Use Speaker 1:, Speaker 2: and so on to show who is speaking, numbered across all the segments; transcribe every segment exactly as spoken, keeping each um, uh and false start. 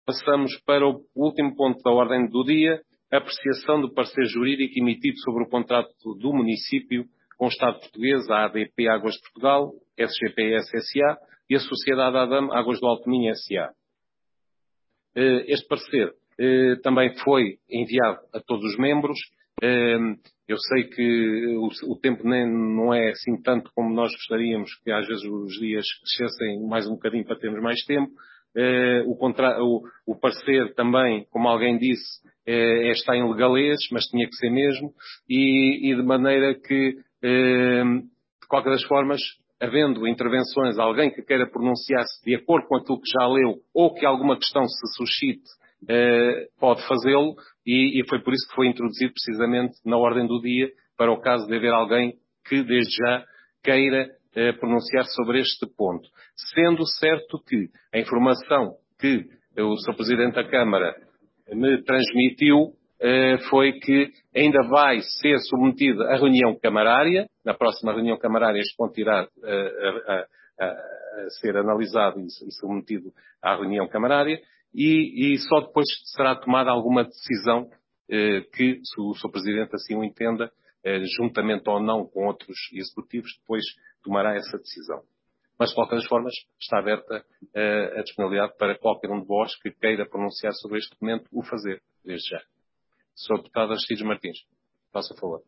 Speaker 1: Passamos para o último ponto da ordem do dia, apreciação do parecer jurídico emitido sobre o contrato do município com o Estado português, a A D P Águas de Portugal, S G P S S A e a Sociedade ADAM Águas do Alto Minho S A. Este parecer também foi enviado a todos os membros. Eu sei que o tempo nem, não é assim tanto como nós gostaríamos, que às vezes os dias crescessem mais um bocadinho para termos mais tempo. O, contra, o, o parecer também, como alguém disse, é, está em legalês, mas tinha que ser mesmo, e, e de maneira que, de qualquer das formas, havendo intervenções, alguém que queira pronunciar-se de acordo com aquilo que já leu, ou que alguma questão se suscite, eh, pode fazê-lo, e, e foi por isso que foi introduzido precisamente na ordem do dia, para o caso de haver alguém que desde já queira eh, pronunciar sobre este ponto. Sendo certo que a informação que o senhor Presidente da Câmara me transmitiu eh, foi que ainda vai ser submetido à reunião camarária. Na próxima reunião camarária este ponto irá eh, a, a, a ser analisado e, e submetido à reunião camarária. E, e só depois será tomada alguma decisão eh, que, se o senhor Presidente assim o entenda, eh, juntamente ou não com outros executivos, depois tomará essa decisão. Mas, de qualquer das formas, está aberta eh, a disponibilidade para qualquer um de vós que queira pronunciar sobre este documento, o fazer, desde já. senhor Deputado Aristides Martins, faça favor.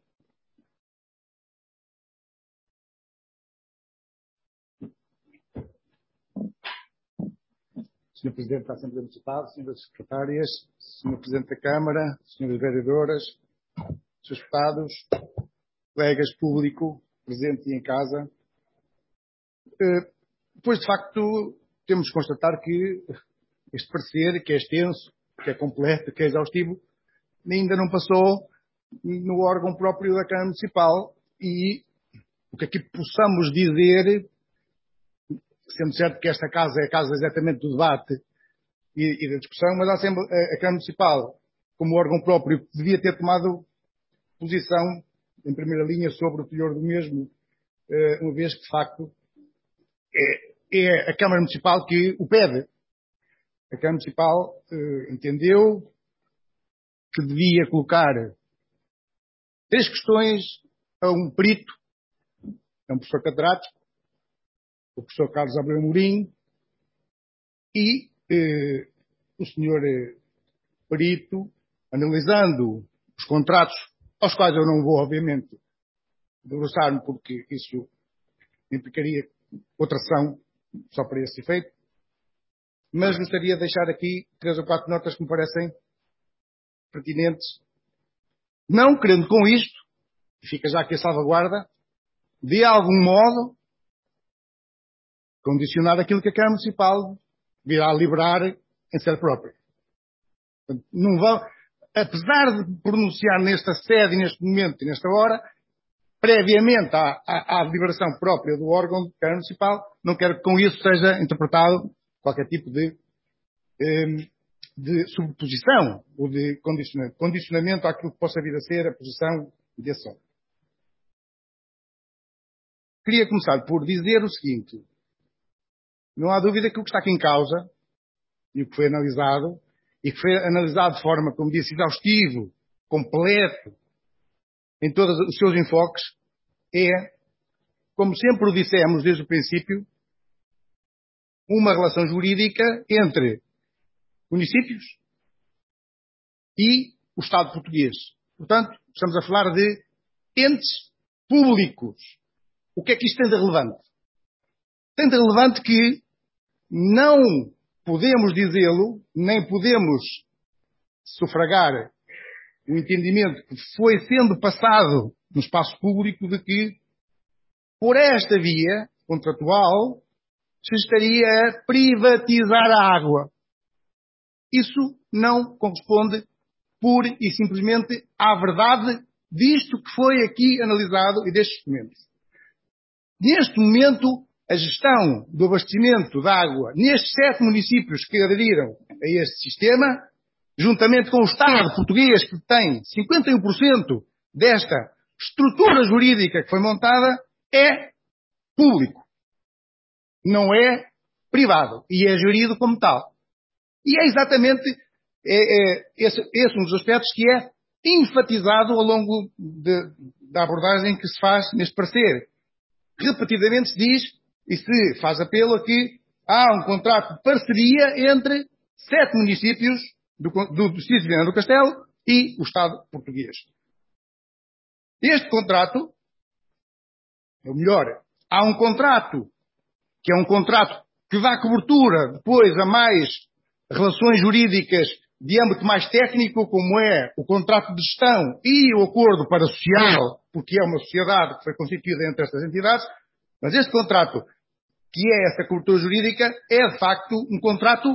Speaker 2: senhor Presidente da Assembleia Municipal, senhoras Secretárias, senhor Presidente da Câmara, senhoras Vereadoras, senhores Deputados, colegas, público, presente e em casa. Depois, de facto, temos de constatar que este parecer, que é extenso, que é completo, que é exaustivo, ainda não passou no órgão próprio da Câmara Municipal, e o que aqui possamos dizer, sendo certo que esta casa é a casa exatamente do debate e, e da discussão, mas a, Assembleia, a Câmara Municipal, como órgão próprio, devia ter tomado posição em primeira linha sobre o teor do mesmo, uma vez que, de facto, é, é a Câmara Municipal que o pede. A Câmara Municipal eh, entendeu que devia colocar três questões a um perito, a um professor catedrático, o professor Carlos Abreu Mourinho, e eh, o senhor eh, perito, analisando os contratos, aos quais eu não vou, obviamente, debruçar-me, porque isso implicaria outra ação só para esse efeito, mas gostaria de deixar aqui três ou quatro notas que me parecem pertinentes, não querendo com isto, e fica já aqui a salvaguarda, de algum modo condicionar aquilo que a Câmara Municipal virá liberar em sede própria. Portanto, não vão, apesar de pronunciar nesta sede, neste momento e nesta hora, previamente à, à, à deliberação própria do órgão da Câmara Municipal, não quero que com isso seja interpretado qualquer tipo de, de sobreposição ou de condicionamento, condicionamento àquilo que possa vir a ser a posição de ação. Queria começar por dizer o seguinte: não há dúvida que o que está aqui em causa, e o que foi analisado, e que foi analisado de forma, como disse, exaustivo, completo, em todos os seus enfoques, é, como sempre o dissemos desde o princípio, uma relação jurídica entre municípios e o Estado português. Portanto, estamos a falar de entes públicos. O que é que isto tem de relevante? Tem de relevante que não podemos dizê-lo, nem podemos sufragar o entendimento que foi sendo passado no espaço público de que, por esta via contratual, se estaria a privatizar a água. Isso não corresponde pura e simplesmente à verdade disto que foi aqui analisado e destes documentos. Neste momento, a gestão do abastecimento de água nestes sete municípios que aderiram a este sistema, juntamente com o Estado português, que tem cinquenta e um por cento desta estrutura jurídica que foi montada, é público. Não é privado. E é gerido como tal. E é exatamente é, é, esse, esse um dos aspectos que é enfatizado ao longo de, da abordagem que se faz neste parecer. Repetidamente se diz, e se faz apelo a que há um contrato de parceria entre sete municípios do, do Distrito de Viana do Castelo e o Estado português. Este contrato, ou melhor, há um contrato, que é um contrato que dá cobertura depois a mais relações jurídicas de âmbito mais técnico, como é o contrato de gestão e o acordo parasocial, porque é uma sociedade que foi constituída entre estas entidades, mas este contrato, que é essa cobertura jurídica, é de facto um contrato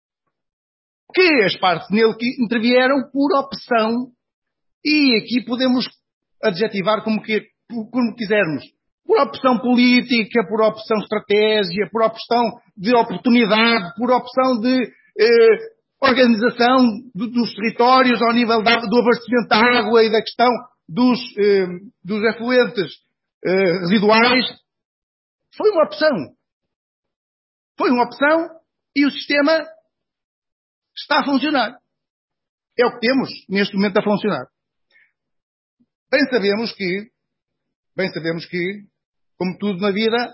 Speaker 2: que as partes nele que intervieram por opção, e aqui podemos adjetivar como, que, como quisermos, por opção política, por opção estratégia, por opção de oportunidade, por opção de eh, organização do, dos territórios ao nível da, do abastecimento da água e da questão dos, eh, dos efluentes eh, residuais. Foi uma opção. Foi uma opção e o sistema está a funcionar. É o que temos neste momento a funcionar. Bem sabemos que, bem sabemos que, como tudo na vida,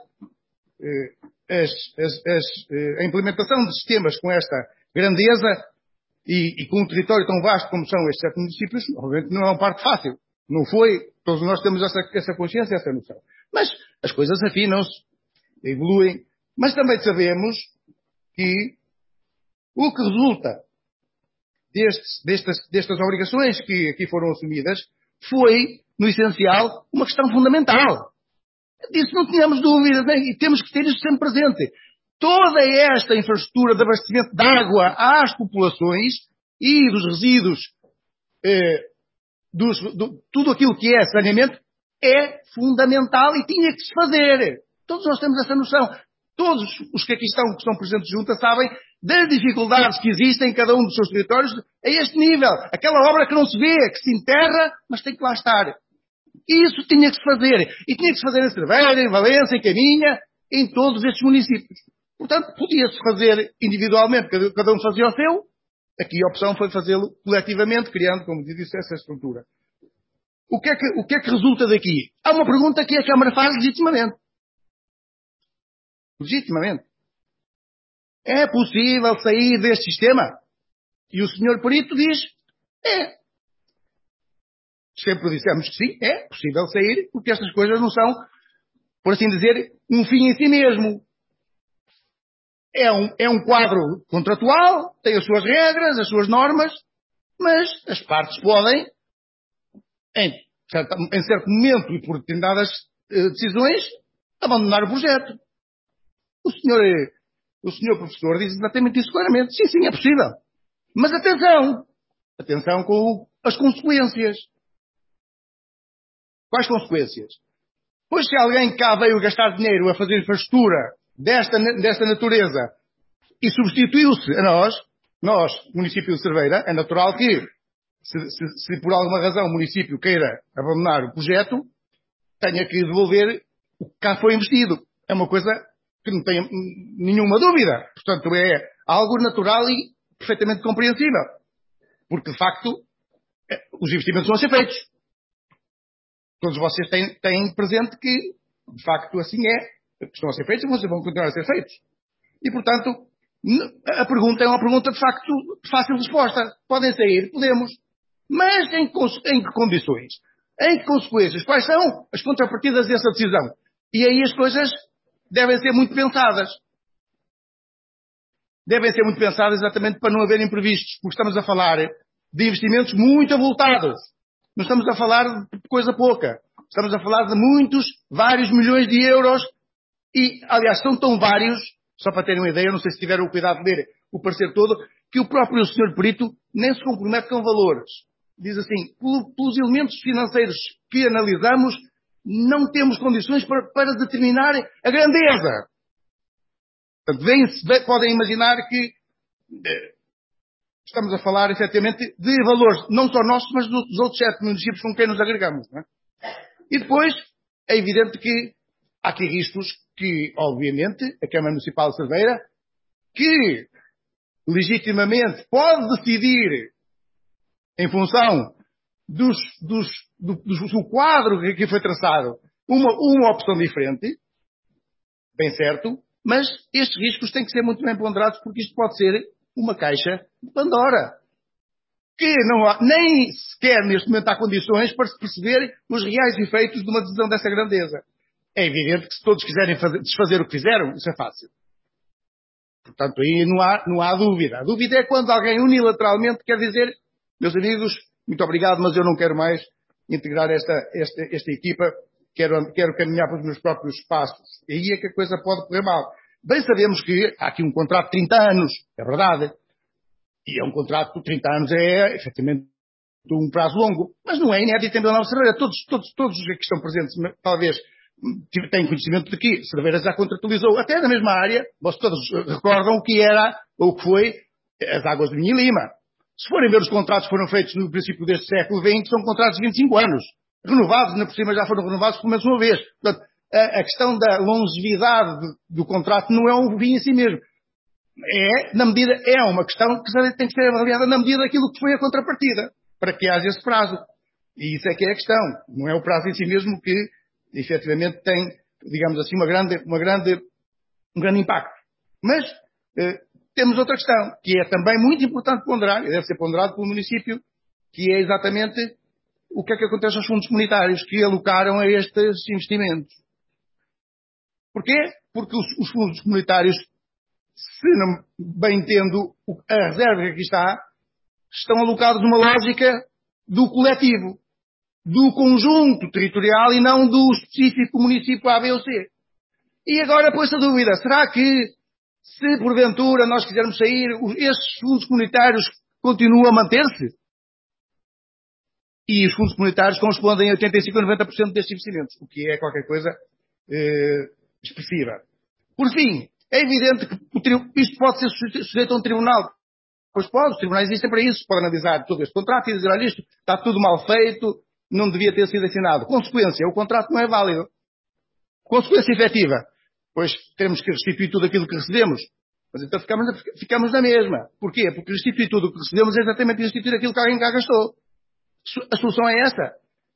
Speaker 2: eh, as, as, as, eh, a implementação de sistemas com esta grandeza e, e com um território tão vasto como são estes sete municípios, obviamente não é uma parte fácil. Não foi, todos nós temos essa, essa consciência, essa noção. Mas as coisas afinam-se, evoluem, mas também sabemos que o que resulta destes, destas, destas obrigações que aqui foram assumidas foi, no essencial, uma questão fundamental. Disso não tínhamos dúvidas, né? E temos que ter isso sempre presente. Toda esta infraestrutura de abastecimento de água às populações e dos resíduos, eh, dos, do, tudo aquilo que é saneamento, é fundamental e tinha que se fazer. Todos nós temos essa noção. Todos os que aqui estão, que estão presentes juntos, sabem das dificuldades que existem em cada um dos seus territórios a este nível. Aquela obra que não se vê, que se enterra, mas tem que lá estar. E isso tinha que se fazer. E tinha que se fazer em Cerveira, em Valença, em Caminha, em todos estes municípios. Portanto, podia-se fazer individualmente, cada, cada um fazia o seu. Aqui a opção foi fazê-lo coletivamente, criando, como disse, essa estrutura. O que, é que, o que é que resulta daqui? Há uma pergunta que a Câmara faz legitimamente. Legitimamente. É possível sair deste sistema? E o senhor Perito diz, é. Sempre dissemos que sim, é possível sair, porque estas coisas não são, por assim dizer, um fim em si mesmo. É um, é um quadro contratual, tem as suas regras, as suas normas, mas as partes podem, em, certo, em certo momento e por determinadas eh, decisões, abandonar o projeto. O senhor, o senhor professor diz exatamente isso claramente. Sim, sim, é possível. Mas atenção! Atenção com as consequências. Quais consequências? Pois se alguém cá veio gastar dinheiro a fazer infraestrutura desta, desta natureza e substituiu-se a nós, nós, município de Cerveira, é natural que, se, se, se por alguma razão o município queira abandonar o projeto, tenha que devolver o que cá foi investido. É uma coisa que não tenho nenhuma dúvida. Portanto, é algo natural e perfeitamente compreensível. Porque, de facto, os investimentos vão ser feitos. Todos vocês têm, têm presente que, de facto, assim é. Estão a ser feitos e vão continuar a ser feitos. E, portanto, a pergunta é uma pergunta, de facto, de fácil resposta. Podem sair? Podemos. Mas em, em que condições? Em que consequências? Quais são as contrapartidas dessa decisão? E aí as coisas devem ser muito pensadas. Devem ser muito pensadas exatamente para não haver imprevistos, porque estamos a falar de investimentos muito avultados. Não estamos a falar de coisa pouca. Estamos a falar de muitos, vários milhões de euros e, aliás, são tão vários, só para terem uma ideia, não sei se tiveram o cuidado de ler o parecer todo, que o próprio senhor Perito nem se compromete com valores. Diz assim, pelos elementos financeiros que analisamos, não temos condições para, para determinar a grandeza. Portanto, bem, podem imaginar que eh, estamos a falar, efetivamente, de valores, não só nossos, mas dos outros sete municípios com quem nos agregamos. Não é? E depois, é evidente que há aqui riscos que, obviamente, a Câmara Municipal de Cerveira, que legitimamente pode decidir em função dos, dos, do, do quadro que aqui foi traçado uma, uma opção diferente, bem certo, mas estes riscos têm que ser muito bem ponderados porque isto pode ser uma caixa de Pandora. Que não há, nem sequer neste momento há condições para se perceber os reais efeitos de uma decisão dessa grandeza. É evidente que se todos quiserem fazer, desfazer o que fizeram, isso é fácil. Portanto, aí não há, não há dúvida. A dúvida é quando alguém unilateralmente quer dizer, meus amigos, muito obrigado, mas eu não quero mais integrar esta, esta, esta equipa, quero, quero caminhar pelos meus próprios passos. E aí é que a coisa pode correr mal. Bem sabemos que há aqui um contrato de trinta anos, é verdade. E é um contrato de trinta anos, é efetivamente um prazo longo. Mas não é inédito em Vila Nova de Cerveira. Todos, todos, todos os que estão presentes, talvez, têm conhecimento de que Cerveira já contratualizou, até na mesma área, vocês todos recordam o que era, ou o que foi, as águas de Minha e Lima. Se forem ver os contratos que foram feitos no princípio deste século vinte, são contratos de vinte e cinco anos. Renovados, na por cima já foram renovados pelo menos uma vez. Portanto, a, a questão da longevidade do, do contrato não é um fim em si mesmo. É, na medida, é uma questão que tem que ser avaliada na medida daquilo que foi a contrapartida, para que haja esse prazo. E isso é que é a questão. Não é o prazo em si mesmo que, efetivamente, tem, digamos assim, uma grande, uma grande, um grande impacto. Mas, eh, temos outra questão, que é também muito importante ponderar, e deve ser ponderado pelo município, que é exatamente o que é que acontece aos fundos comunitários que alocaram a estes investimentos. Porquê? Porque os, os fundos comunitários, se não bem entendo a reserva que aqui está, estão alocados numa lógica do coletivo, do conjunto territorial e não do específico município A, B ou C. E agora põe-se a dúvida, será que se porventura nós quisermos sair, esses fundos comunitários continuam a manter-se? E os fundos comunitários correspondem a oitenta e cinco a noventa por cento destes investimentos, o que é qualquer coisa eh, expressiva. Por fim, é evidente que isto pode ser sujeito a um tribunal. Pois pode, os tribunais existem para isso, podem analisar todo este contrato e dizer, olha, isto está tudo mal feito, não devia ter sido assinado. Consequência, o contrato não é válido. Consequência efetiva, pois temos que restituir tudo aquilo que recebemos. Mas então ficamos, ficamos na mesma. Porquê? Porque restituir tudo o que recebemos é exatamente restituir aquilo que alguém cá gastou. A solução é essa.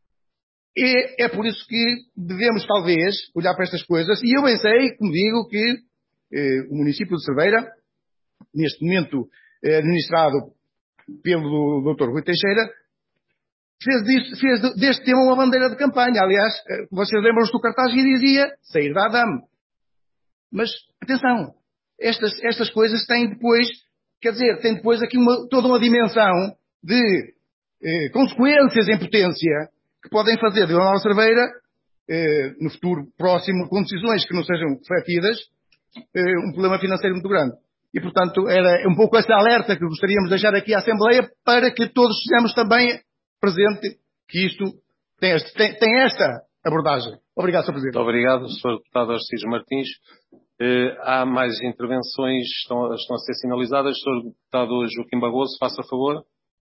Speaker 2: E é por isso que devemos, talvez, olhar para estas coisas. E eu bem sei, como digo, que eh, o município de Cerveira, neste momento eh, administrado pelo doutor Rui Teixeira, fez, disto, fez deste tema uma bandeira de campanha. Aliás, eh, vocês lembram-se do cartaz que dizia sair da ADAM. Mas, atenção, estas, estas coisas têm depois, quer dizer, têm depois aqui uma, toda uma dimensão de eh, consequências em potência que podem fazer de Vila Nova de Cerveira, eh, no futuro próximo, com decisões que não sejam refletidas, eh, um problema financeiro muito grande. E, portanto, era um pouco esse alerta que gostaríamos de deixar aqui à Assembleia para que todos sejamos também presente que isto tem, este, tem, tem esta abordagem. Obrigado, senhor Presidente.
Speaker 1: Muito obrigado, senhor Deputado Aristides Martins. Eh, há mais intervenções, estão, estão a ser sinalizadas. senhor Deputado Joaquim Barroso, faça favor.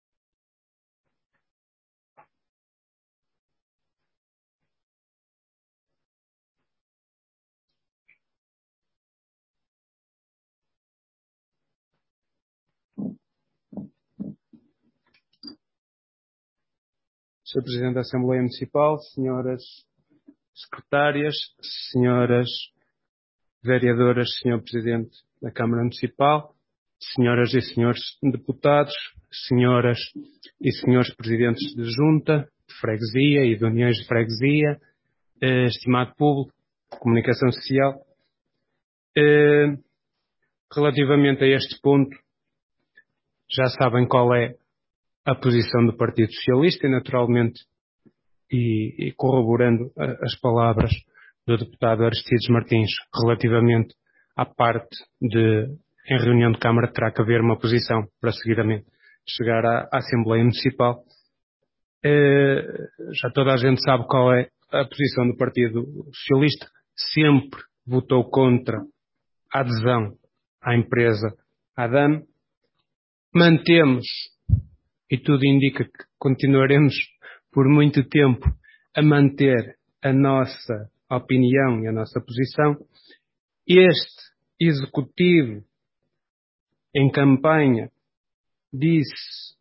Speaker 3: senhor Presidente da Assembleia Municipal, senhoras secretárias, senhoras vereadoras, senhor Presidente da Câmara Municipal, senhoras e senhores deputados, senhoras e senhores Presidentes de Junta, de Freguesia e de Uniões de Freguesia, eh, estimado público, comunicação social, eh, relativamente a este ponto, já sabem qual é a posição do Partido Socialista e, naturalmente, e, e corroborando a, as palavras do deputado Aristides Martins relativamente à parte de, em reunião de Câmara, terá que haver uma posição para seguidamente chegar à, à Assembleia Municipal. Eh, já toda a gente sabe qual é a posição do Partido Socialista. Sempre votou contra a adesão à empresa ADAM. Mantemos, e tudo indica que continuaremos por muito tempo a manter a nossa opinião e a nossa posição. Este Executivo em campanha, disse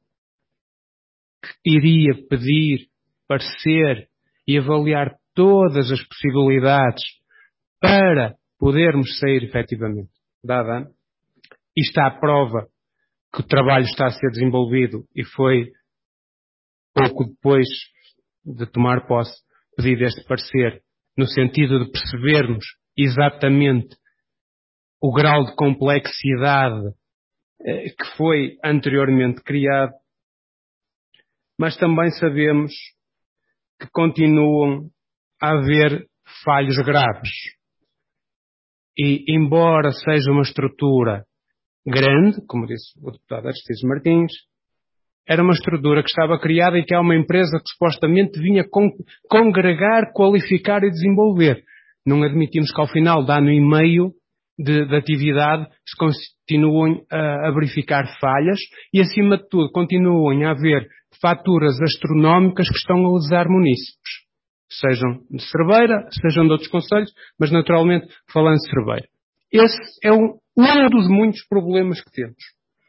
Speaker 3: que iria pedir parecer e avaliar todas as possibilidades para podermos sair efetivamente da ADAM. E está a prova que o trabalho está a ser desenvolvido e foi pouco depois de tomar posse pedido este parecer, no sentido de percebermos exatamente o grau de complexidade eh, que foi anteriormente criado, mas também sabemos que continuam a haver falhos graves. E, embora seja uma estrutura grande, como disse o deputado Aristides Martins, era uma estrutura que estava criada e que é uma empresa que supostamente vinha con- congregar, qualificar e desenvolver. Não admitimos que ao final de ano e meio de, de atividade se continuem a, a verificar falhas e, acima de tudo, continuem a haver faturas astronómicas que estão a lesar munícipes. Sejam de Cerveira, sejam de outros concelhos, mas naturalmente falando de Cerveira. Esse é um, um dos muitos problemas que temos.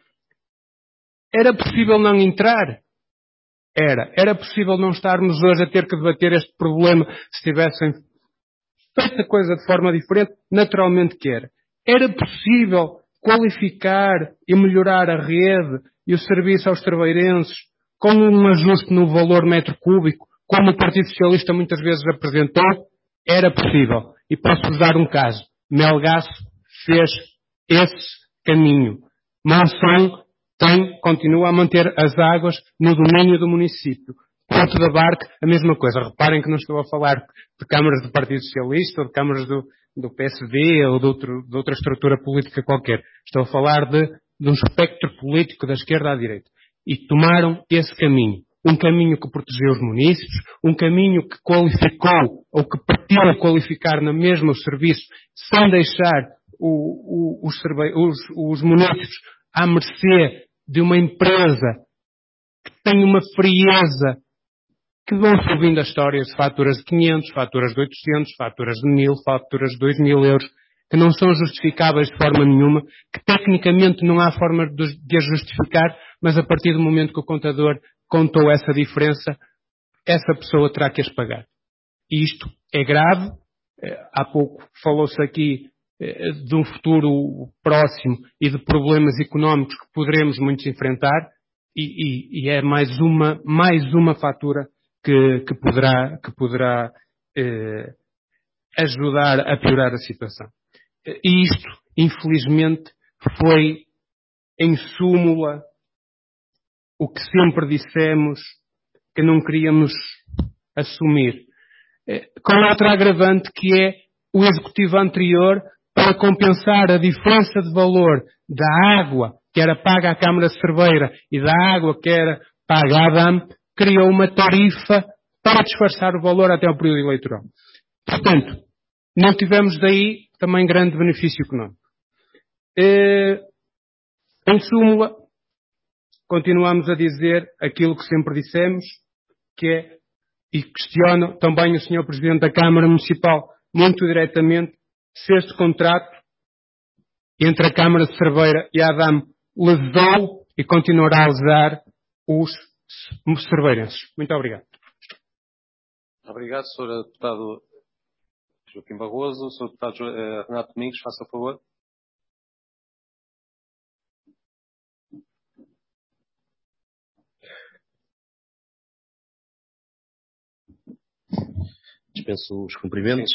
Speaker 3: Era possível não entrar? Era. Era possível não estarmos hoje a ter que debater este problema se tivessem feito a coisa de forma diferente? Naturalmente que era. Era possível qualificar e melhorar a rede e o serviço aos cerveirenses com um ajuste no valor metro cúbico, como o Partido Socialista muitas vezes apresentou? Era possível. E posso-vos dar um caso. Melgaço fez esse caminho. Monção tem, continua a manter as águas no domínio do município. Porto da Barca, a mesma coisa. Reparem que não estou a falar de câmaras do Partido Socialista ou de câmaras do, do P S D ou de, outro, de outra estrutura política qualquer. Estou a falar de, de um espectro político da esquerda à direita. E tomaram esse caminho. Um caminho que protegeu os munícipes, um caminho que qualificou ou que pretende qualificar na mesma o serviço sem deixar o, o, os, os, os munícipes à mercê de uma empresa que tem uma frieza que vão subindo a história de faturas de quinhentos, faturas de oitocentos, faturas de mil, faturas de dois mil euros, que não são justificáveis de forma nenhuma, que tecnicamente não há forma de as justificar, mas a partir do momento que o contador contou essa diferença, essa pessoa terá que as pagar. E isto é grave. Há pouco falou-se aqui de um futuro próximo e de problemas económicos que poderemos muitos enfrentar e, e, e é mais uma, mais uma fatura que, que poderá, que poderá eh, ajudar a piorar a situação. E isto, infelizmente, foi em súmula o que sempre dissemos que não queríamos assumir. Com outra agravante que é o executivo anterior, para compensar a diferença de valor da água que era paga à Câmara de Cerveira e da água que era paga à ADAM, criou uma tarifa para disfarçar o valor até ao período eleitoral. Portanto, não tivemos daí também grande benefício económico. Eh, em súmula, continuamos a dizer aquilo que sempre dissemos, que é, e questiono também o senhor Presidente da Câmara Municipal muito diretamente, se este contrato entre a Câmara de Cerveira e a ADAM lesou e continuará a lesar os cerveirenses. Muito obrigado.
Speaker 1: Obrigado, senhor Deputado Joaquim Barroso. senhor Deputado uh, Renato Domingos, faça favor.
Speaker 4: Dispenso os cumprimentos.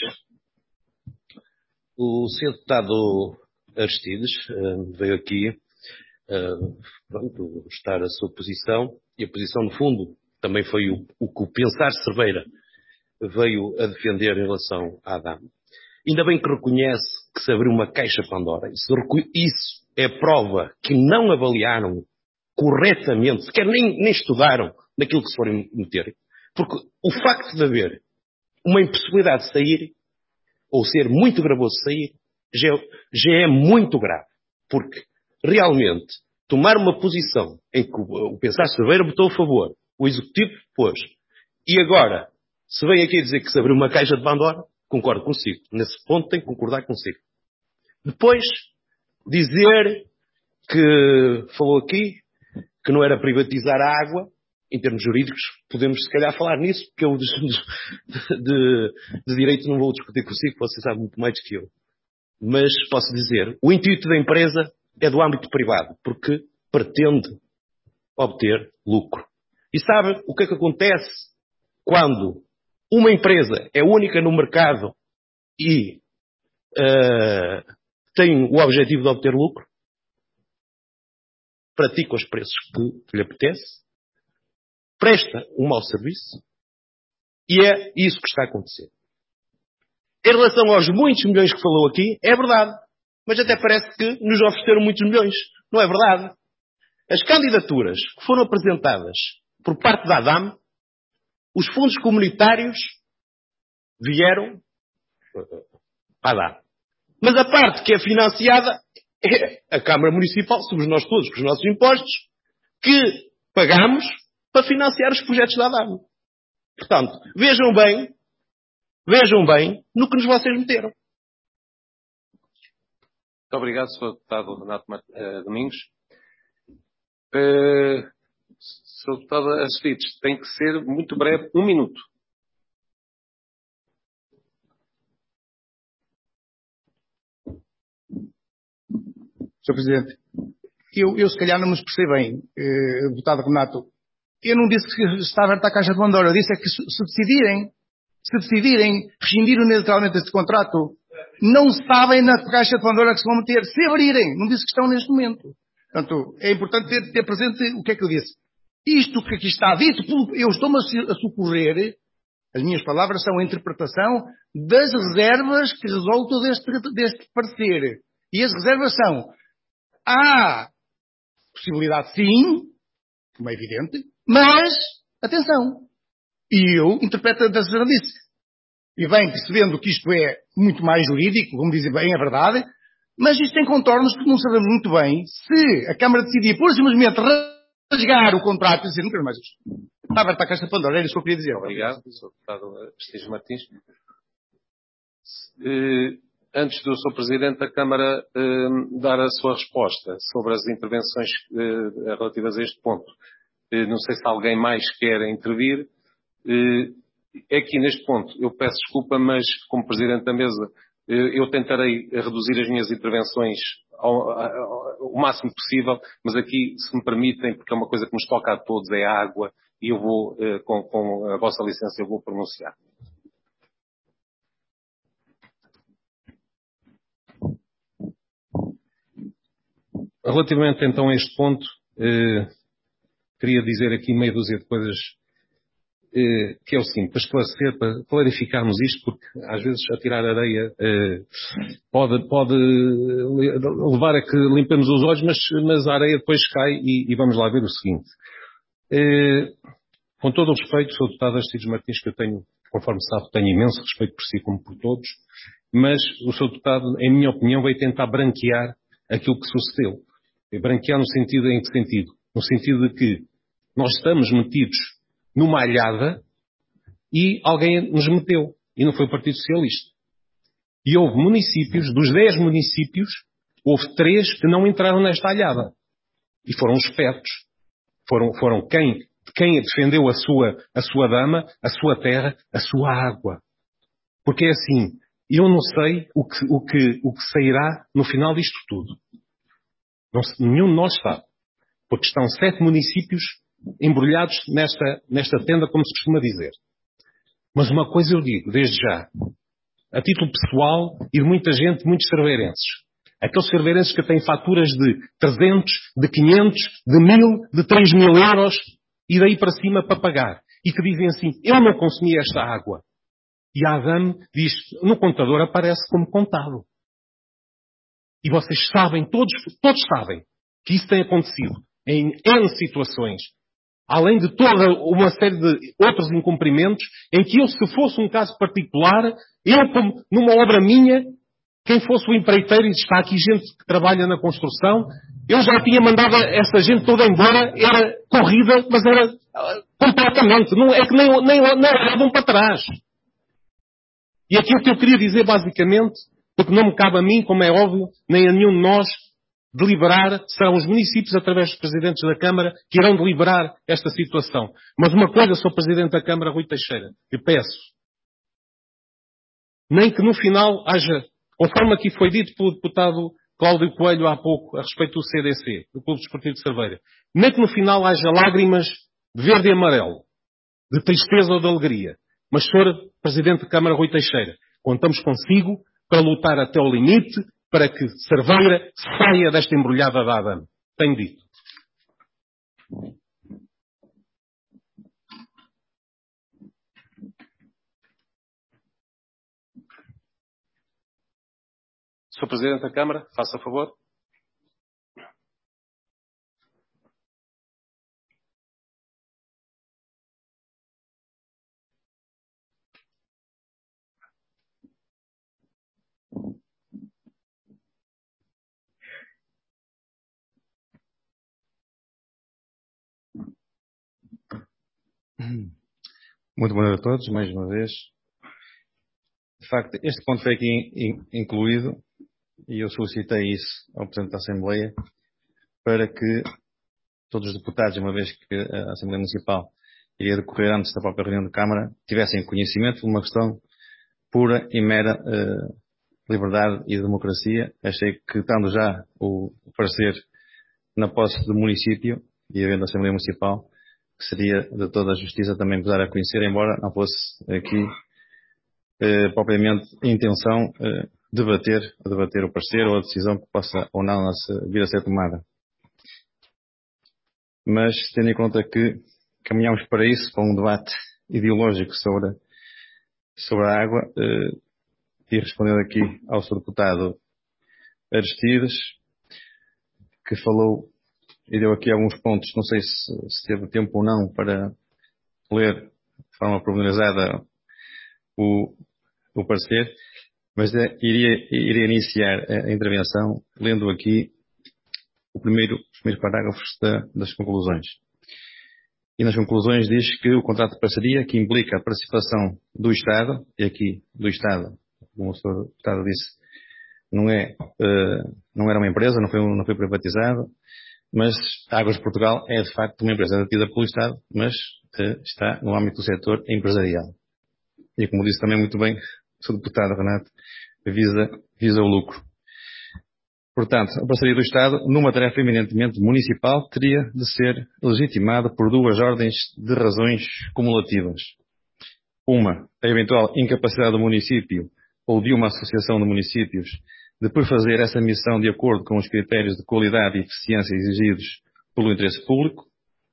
Speaker 4: O senhor Deputado Aristides uh, veio aqui uh, pronto, estar a sua posição, e a posição, no fundo, também foi o, o que o Pensar Cerveira veio a defender em relação à ADAM. Ainda bem que reconhece que se abriu uma caixa Pandora. Isso, isso é prova que não avaliaram corretamente, sequer nem, nem estudaram naquilo que se forem meter. Porque o facto de haver uma impossibilidade de sair, ou ser muito gravoso sair, já, já é muito grave. Porque, realmente, tomar uma posição em que o, o Pensar Cerveira votou a favor, o Executivo pôs, e agora, se vem aqui dizer que se abriu uma caixa de Pandora, concordo consigo. Nesse ponto tenho que concordar consigo. Depois, dizer que falou aqui que não era privatizar a água. Em termos jurídicos, podemos se calhar falar nisso, porque eu de, de, de direito não vou discutir consigo, você sabe muito mais que eu. Mas posso dizer, o intuito da empresa é do âmbito privado, porque pretende obter lucro. E sabe o que é que acontece quando uma empresa é única no mercado e uh, tem o objetivo de obter lucro? Pratica os preços que lhe apetece, presta um mau serviço, e é isso que está a acontecer. Em relação aos muitos milhões que falou aqui, é verdade. Mas até parece que nos ofereceram muitos milhões. Não é verdade? As candidaturas que foram apresentadas por parte da ADAM, os fundos comunitários vieram à ADAM. Mas a parte que é financiada é a Câmara Municipal, somos nós todos, com os nossos impostos, que pagamos para financiar os projetos da ADAM. Portanto, vejam bem, vejam bem no que nos vocês meteram.
Speaker 1: Muito obrigado, senhor Deputado Renato uh, Domingos. Uh, senhor Deputado Aristides, tem que ser muito breve, um minuto.
Speaker 2: senhor Presidente, eu, eu se calhar não me expressei bem, eh, Deputado Renato. Eu não disse que está aberta a Caixa de Pandora, eu disse é que se, se decidirem, se decidirem rescindir unilateralmente este contrato, não sabem na Caixa de Pandora que se vão meter, se abrirem, não disse que estão neste momento. Portanto, é importante ter, ter presente o que é que eu disse. Isto que aqui está dito, eu estou-me a socorrer, as minhas palavras são a interpretação das reservas que resultam deste, deste parecer. E as reservas são, há possibilidade sim, como é evidente, mas, atenção, e eu interpreto dessa maneira disso. E bem, percebendo que isto é muito mais jurídico, vamos dizer bem a verdade, mas isto tem contornos que não sabemos muito bem se a Câmara decidir, por simplesmente, rasgar o contrato e dizer, não quero mais isto. Está aberta a Caixa de Pandora, era isso que eu queria dizer.
Speaker 1: Obrigado, senhor Deputado Aristides Martins. Uh, antes do senhor Presidente da Câmara uh, dar a sua resposta sobre as intervenções uh, relativas a este ponto, uh, não sei se alguém mais quer intervir. Uh, aqui neste ponto, eu peço desculpa, mas como Presidente da Mesa, uh, eu tentarei reduzir as minhas intervenções ao, ao, ao máximo possível, mas aqui, se me permitem, porque é uma coisa que nos toca a todos, é a água, e eu vou, uh, com, com a vossa licença, eu vou pronunciar. Relativamente então a este ponto, eh, queria dizer aqui meia dúzia de coisas eh, que é o seguinte, para esclarecer, para clarificarmos isto, porque às vezes atirar areia eh, pode, pode levar a que limpemos os olhos, mas, mas a areia depois cai e, e vamos lá ver o seguinte. Eh, com todo o respeito, sou deputado Aristides Martins, que eu tenho, conforme sabe, tenho imenso respeito por si como por todos, mas o seu deputado, em minha opinião, veio tentar branquear aquilo que sucedeu. E branquear no sentido, em que sentido? No sentido de que nós estamos metidos numa alhada e alguém nos meteu. E não foi o Partido Socialista. E houve municípios, dos dez municípios, houve três que não entraram nesta alhada. E foram os espertos. Foram, foram quem, quem defendeu a sua, a sua dama, a sua terra, a sua água. Porque é assim, eu não sei o que, o que, o que sairá no final disto tudo. Não, nenhum de nós sabe. Porque estão sete municípios embrulhados nesta, nesta tenda, como se costuma dizer. Mas uma coisa eu digo, desde já, a título pessoal e de muita gente, muitos cerveirenses. Aqueles cerveirenses que têm faturas de trezentos, de quinhentos, de mil, de três mil euros e daí para cima para pagar. E que dizem assim, eu não consumi esta água. E a ADAM diz, no contador aparece como contado. E vocês sabem, todos, todos sabem, que isso tem acontecido em N situações. Além de toda uma série de outros incumprimentos, em que eu, se fosse um caso particular, eu, como numa obra minha, quem fosse o empreiteiro, e está aqui gente que trabalha na construção, eu já tinha mandado essa gente toda embora, era corrida, mas era uh, completamente. Não, é que nem, nem, nem olhavam para trás. E aquilo que eu queria dizer, basicamente, porque não me cabe a mim, como é óbvio, nem a nenhum de nós, deliberar, serão os municípios, através dos presidentes da Câmara, que irão deliberar esta situação. Mas uma coisa, senhor Presidente da Câmara, Rui Teixeira, eu peço, nem que no final haja, conforme aqui foi dito pelo deputado Cláudio Coelho há pouco, a respeito do C D C, do Clube Desportivo de Cerveira, nem que no final haja lágrimas de verde e amarelo, de tristeza ou de alegria. Mas, senhor Presidente da Câmara, Rui Teixeira, contamos consigo para lutar até ao limite para que Cerveira saia desta embrulhada da ADAM. Tenho dito. senhor Presidente da Câmara, faça favor.
Speaker 5: Muito boa noite a todos, mais uma vez. De facto, este ponto foi aqui incluído e eu solicitei isso ao Presidente da Assembleia para que todos os deputados, uma vez que a Assembleia Municipal iria decorrer antes da própria reunião de Câmara, tivessem conhecimento de uma questão pura e mera uh, liberdade e democracia. Achei que, estando já o parecer na posse do município e havendo a Assembleia Municipal, que seria de toda a justiça também dar a conhecer, embora não fosse aqui eh, propriamente a intenção eh, debater, debater o parecer ou a decisão que possa ou não vir a ser tomada. Mas tendo em conta que caminhamos para isso, para um debate ideológico sobre, sobre a água, eh, e respondendo aqui ao senhor deputado Aristides, que falou e deu aqui alguns pontos, não sei se, se teve tempo ou não para ler de forma pormenorizada o, o parecer, mas é, iria, iria iniciar a, a intervenção lendo aqui o primeiro, os primeiros parágrafos da, das conclusões. E nas conclusões diz que o contrato de parceria, que implica a participação do Estado, e aqui do Estado, como o senhor deputado disse, não, é, uh, não era uma empresa, não foi, não foi privatizado, mas a Águas de Portugal é de facto uma empresa detida pelo Estado, mas uh, está no âmbito do setor empresarial. E como disse também muito bem o senhor deputado Renato, visa, visa o lucro. Portanto, a parceria do Estado, numa tarefa eminentemente municipal, teria de ser legitimada por duas ordens de razões cumulativas. Uma, a eventual incapacidade do município ou de uma associação de municípios de perfazer essa missão de acordo com os critérios de qualidade e eficiência exigidos pelo interesse público.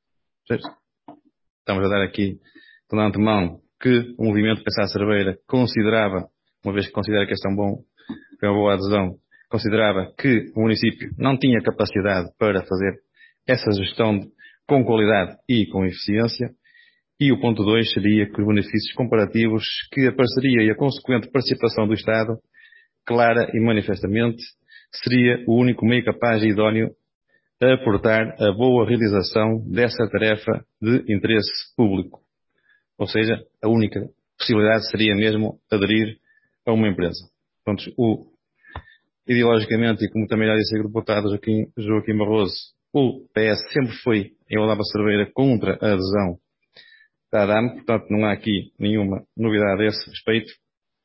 Speaker 5: Estamos a dar aqui, de antemão, que o movimento Pensar Cerveira considerava, uma vez que considera que esta é um bom, é uma boa adesão, considerava que o município não tinha capacidade para fazer essa gestão com qualidade e com eficiência. E o ponto dois seria que os benefícios comparativos que a parceria e a consequente participação do Estado, clara e manifestamente, seria o único meio capaz e idóneo a aportar a boa realização dessa tarefa de interesse público. Ou seja, a única possibilidade seria mesmo aderir a uma empresa. Portanto, o ideologicamente, e como também já disse o deputado Joaquim, Joaquim Barroso, o P S sempre foi, em Olava Cerveira, contra a adesão da ADAM, portanto não há aqui nenhuma novidade a esse respeito.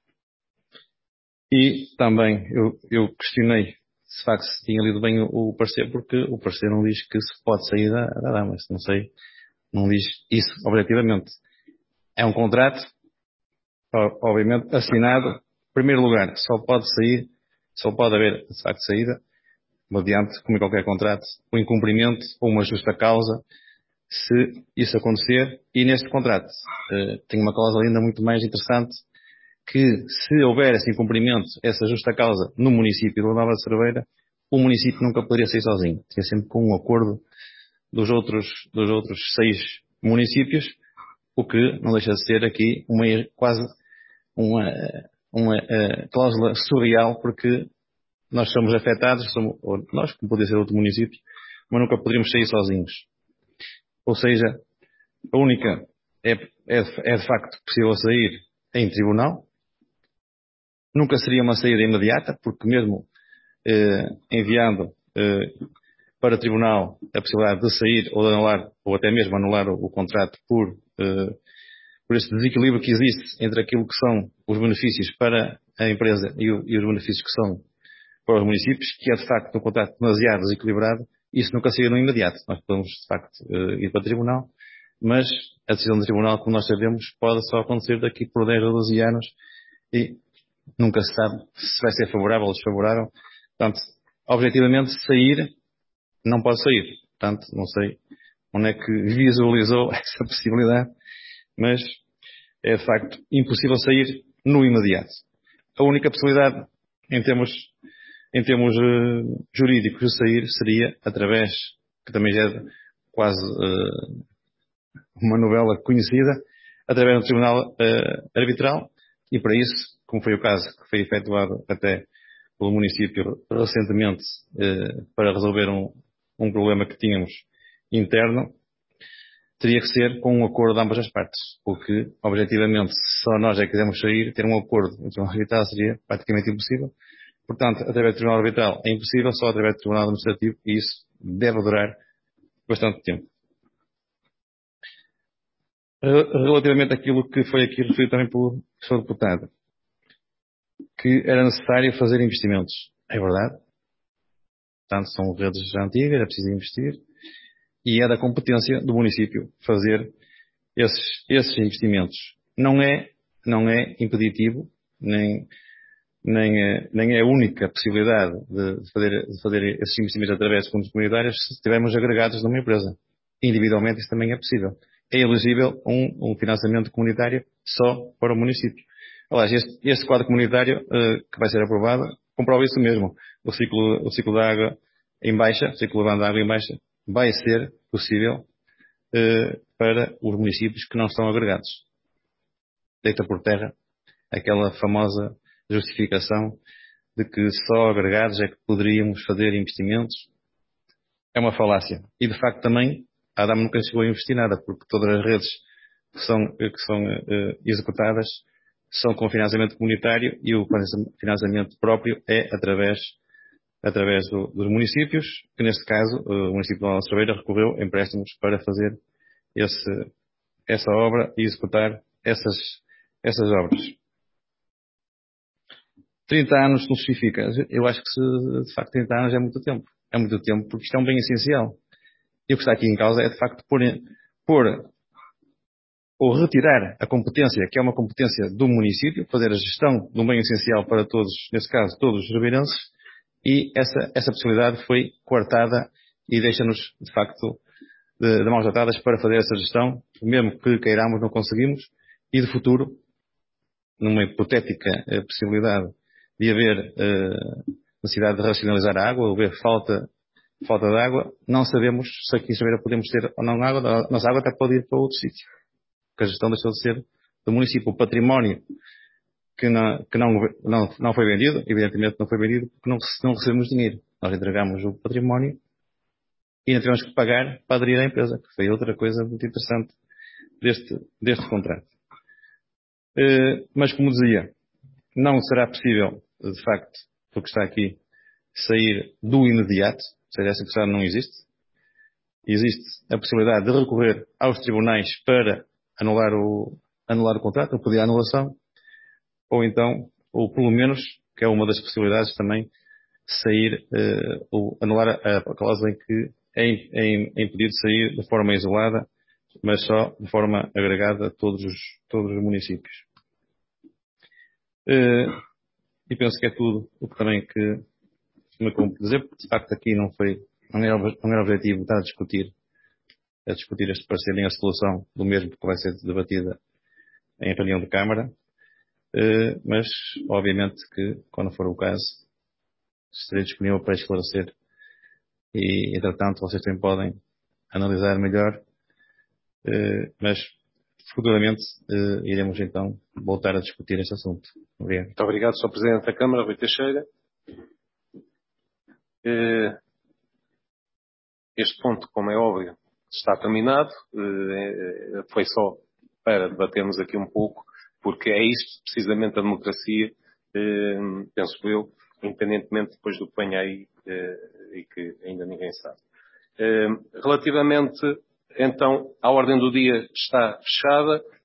Speaker 5: E também eu, eu questionei se de facto se tinha lido bem o, o parecer, porque o parecer não diz que se pode sair da, da ADAM, mas não sei, não diz isso objetivamente. É um contrato, obviamente, assinado, em primeiro lugar, só pode sair, só pode haver, de facto, saída, mediante, como em qualquer contrato, o incumprimento ou uma justa causa, se isso acontecer. E neste contrato uh, tem uma cláusula ainda muito mais interessante, que se houver esse incumprimento, essa justa causa no município de Nova Cerveira, o município nunca poderia sair sozinho. Tinha sempre com um acordo dos outros, dos outros seis municípios, o que não deixa de ser aqui uma, quase uma, uma uh, cláusula surreal, porque nós somos afetados, somos, ou nós, como poderia ser outro município, mas nunca poderíamos sair sozinhos. Ou seja, a única é, é, é de facto possível sair em tribunal. Nunca seria uma saída imediata, porque mesmo eh, enviando para o Tribunal a possibilidade de sair ou de anular, ou até mesmo anular o, o contrato por, por este desequilíbrio que existe entre aquilo que são os benefícios para a empresa e, o, e os benefícios que são para os municípios, que é de facto um contrato demasiado desequilibrado. Isso nunca saiu no imediato. Nós podemos, de facto, ir para o Tribunal, mas a decisão do Tribunal, como nós sabemos, pode só acontecer daqui por dez ou doze anos e nunca se sabe se vai ser favorável ou desfavorável. Portanto, objetivamente, sair não pode sair. Portanto, não sei onde é que visualizou essa possibilidade, mas é de facto impossível sair no imediato. A única possibilidade, em termos, em termos uh, jurídicos, de sair seria através, que também já é quase uh, uma novela conhecida, através do Tribunal uh, Arbitral, e para isso, como foi o caso que foi efetuado até pelo município recentemente uh, para resolver um, um problema que tínhamos interno, teria que ser com um acordo de ambas as partes, porque, objetivamente, se só nós é que quisermos sair, ter um acordo no Tribunal Arbitral seria praticamente impossível. Portanto, através do Tribunal Arbitral é impossível, só através do Tribunal Administrativo, e isso deve durar bastante tempo. Relativamente àquilo que foi aqui referido também pelo professor deputado, que era necessário fazer investimentos. É verdade. Portanto, são redes já antigas, é preciso investir, e é da competência do município fazer esses, esses investimentos. Não é, não é impeditivo, nem, nem, é, nem é a única possibilidade de fazer, de fazer esses investimentos através de fundos comunitários se estivermos agregados numa empresa. Individualmente isso também é possível. É elegível um, um financiamento comunitário só para o município. Aliás, este, este quadro comunitário uh, que vai ser aprovado comprova isso mesmo. O ciclo, o ciclo da água em baixa, o ciclo urbano da água em baixa, vai ser possível uh, para os municípios que não estão agregados. Deita por terra aquela famosa justificação de que só agregados é que poderíamos fazer investimentos. É uma falácia. E de facto também a ADAM nunca chegou a investir nada, porque todas as redes que são, que são uh, executadas são com financiamento comunitário e o financiamento próprio é através, através do, dos municípios, que neste caso o município de Alonso Cerveira recorreu a empréstimos para fazer esse, essa obra e executar essas, essas obras. trinta anos não justifica. Eu acho que se, de facto trinta anos é muito tempo. É muito tempo porque isto é um bem essencial. E o que está aqui em causa é de facto pôr, pôr ou retirar a competência, que é uma competência do município, fazer a gestão de um bem essencial para todos, nesse caso, todos os ribeirenses, e essa, essa possibilidade foi coartada e deixa-nos, de facto, de, de mãos atadas para fazer essa gestão, mesmo que queiramos, não conseguimos, e de futuro, numa hipotética eh, possibilidade de haver eh, necessidade de racionalizar a água, ou haver falta, falta de água, não sabemos se aqui em Cerveira podemos ter ou não água, a nossa água até pode ir para outro sítio. Que a gestão deixou de ser do município. O património que, não, que não, não, não foi vendido, evidentemente não foi vendido porque não, não recebemos dinheiro. Nós entregamos o património e ainda tivemos que pagar para aderir à empresa, que foi outra coisa muito interessante deste, deste contrato. Uh, mas, como dizia, não será possível, de facto, o que está aqui, sair do imediato, ou seja, essa possibilidade não existe. Existe a possibilidade de recorrer aos tribunais para anular o, anular o contrato, ou pedir a anulação, ou então, ou pelo menos, que é uma das possibilidades também, sair, uh, ou anular a, a cláusula em que é, é, é impedido de sair de forma isolada, mas só de forma agregada a todos os, todos os municípios. Uh, e penso que é tudo o que também que me cumpre dizer, porque de facto aqui não foi, não era, não era objetivo estar a discutir a discutir este parecer nem a solução do mesmo, que vai ser debatida em reunião de Câmara, mas obviamente que, quando for o caso, estarei disponível para esclarecer e, entretanto, vocês também podem analisar melhor, mas futuramente iremos então voltar a discutir este assunto. Obrigado.
Speaker 1: Muito obrigado, senhor Presidente da Câmara, Rui Teixeira. Este ponto, como é óbvio, está terminado. Foi só para debatermos aqui um pouco, porque é isto precisamente a democracia, penso eu, independentemente depois do que venha aí e que ainda ninguém sabe. Relativamente, então, à ordem do dia está fechada.